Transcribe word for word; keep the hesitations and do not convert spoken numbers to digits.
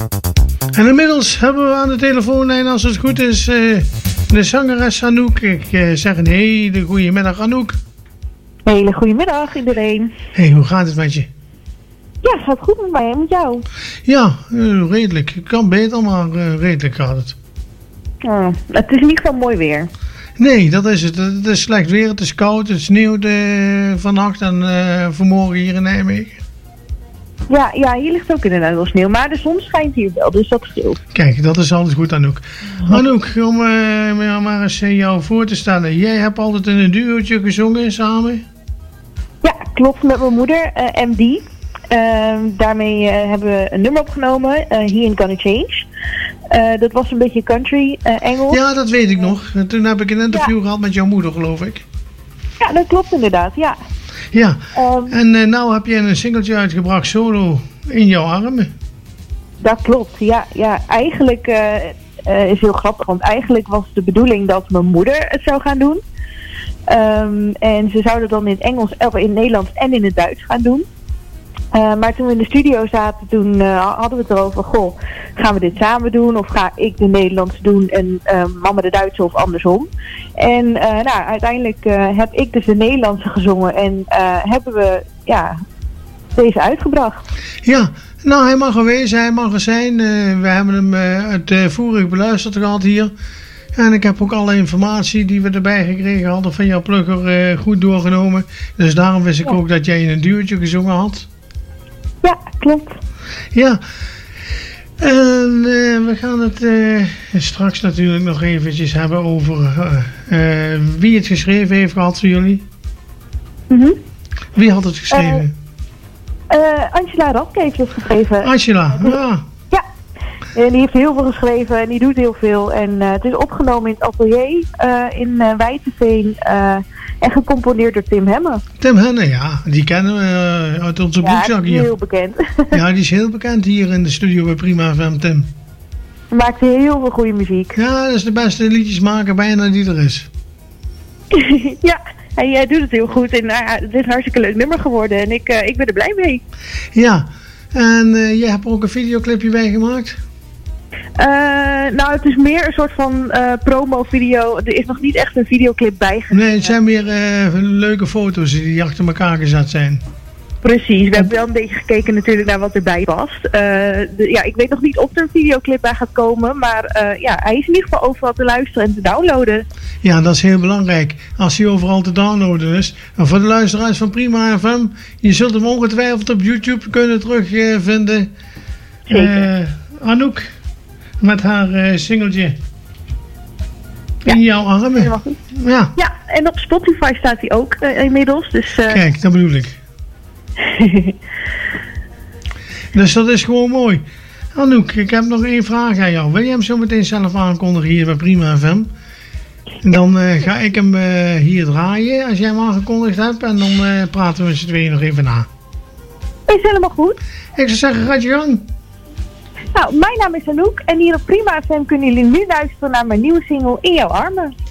En inmiddels hebben we aan de telefoonlijn, als het goed is, uh, de zangeres Anouk. Ik uh, zeg een hele goede middag, Anouk. Hele goede middag iedereen. Hey, hoe gaat het met je? Ja, gaat goed met mij en met jou? Ja, uh, redelijk. Het kan beter, maar uh, redelijk gaat het. Oh, het is in ieder geval mooi weer. Nee, dat is het. Het is slecht weer, het is koud, het sneeuwt uh, vannacht en uh, vanmorgen hier in Nijmegen. Ja, ja, hier ligt ook inderdaad wel sneeuw, maar de zon schijnt hier wel, dus dat scheelt. Kijk, dat is altijd goed, Anouk. Anouk, om uh, maar eens jou voor te stellen. Jij hebt altijd in een duootje gezongen samen? Ja, klopt, met mijn moeder, uh, M D. Uh, daarmee uh, hebben we een nummer opgenomen, uh, He Ain't Gonna Change. Uh, dat was een beetje country, uh, Engels. Ja, dat weet ik nog. Toen heb ik een interview ja. gehad met jouw moeder, geloof ik. Ja, dat klopt inderdaad, ja. Ja, um, en uh, nou heb je een singeltje uitgebracht, solo, In Jouw Armen. Dat klopt, ja. ja. Eigenlijk uh, uh, is heel grappig, want eigenlijk was de bedoeling dat mijn moeder het zou gaan doen. Um, en ze zouden dan in het Engels, in het Nederlands en in het Duits gaan doen. Uh, maar toen we in de studio zaten, toen uh, hadden we het erover, goh, gaan we dit samen doen? Of ga ik de Nederlands doen en uh, mama de Duitse of andersom? En uh, nou, uiteindelijk uh, heb ik dus de Nederlandse gezongen en uh, hebben we ja, deze uitgebracht. Ja, nou hij mag er wezen, hij mag er zijn. Uh, we hebben hem uh, uitvoerig beluisterd gehad hier. En ik heb ook alle informatie die we erbij gekregen hadden van jouw plugger uh, goed doorgenomen. Dus daarom wist ik ja. ook dat jij in een duwtje gezongen had. Ja, klopt. Ja, en uh, we gaan het uh, straks natuurlijk nog eventjes hebben over uh, uh, wie het geschreven heeft gehad voor jullie. Mm-hmm. Wie had het geschreven? Uh, uh, Angela Radke heeft het geschreven. Angela, ja. Ja, en die heeft heel veel geschreven en die doet heel veel. En uh, het is opgenomen in het atelier uh, in uh, Wijteveen. Uh, En gecomponeerd door Tim Hemme. Tim Hemme, ja. Die kennen we uh, uit onze ja, broekzak hier. Ja, heel bekend. Ja, die is heel bekend hier in de studio bij Prima F M, Tim. Hij maakt heel veel goede muziek. Ja, dat is de beste liedjesmaker bijna die er is. Ja, hij, hij doet het heel goed. En uh, het is een hartstikke leuk nummer geworden. En ik, uh, ik ben er blij mee. Ja, en uh, jij hebt er ook een videoclipje bij gemaakt? Uh, nou, het is meer een soort van uh, promo-video. Er is nog niet echt een videoclip bijgegeven. Nee, het zijn meer uh, leuke foto's die achter elkaar gezet zijn. Precies, we hebben wel een beetje gekeken natuurlijk naar wat erbij past. Uh, de, ja, ik weet nog niet of er een videoclip bij gaat komen, maar uh, ja, hij is in ieder geval overal te luisteren en te downloaden. Ja, dat is heel belangrijk. Als hij overal te downloaden is. En voor de luisteraars van Prima F M, je zult hem ongetwijfeld op YouTube kunnen terugvinden. Uh, Zeker. Uh, Anouk. Met haar uh, singeltje ja. In Jouw Armen. Ja. Ja, en op Spotify staat hij ook uh, inmiddels. Dus, uh... Kijk, dat bedoel ik. Dus dat is gewoon mooi. Anouk, ik heb nog één vraag aan jou. Wil je hem zo meteen zelf aankondigen hier bij Prima F M? En dan uh, ga ik hem uh, hier draaien als jij hem aangekondigd hebt. En dan uh, praten we met z'n tweeën nog even na. Is helemaal goed. Ik zou zeggen, gaat je gang. Nou, mijn naam is Anouk en hier op Prima F M kunnen jullie nu luisteren naar mijn nieuwe single In Jouw Armen.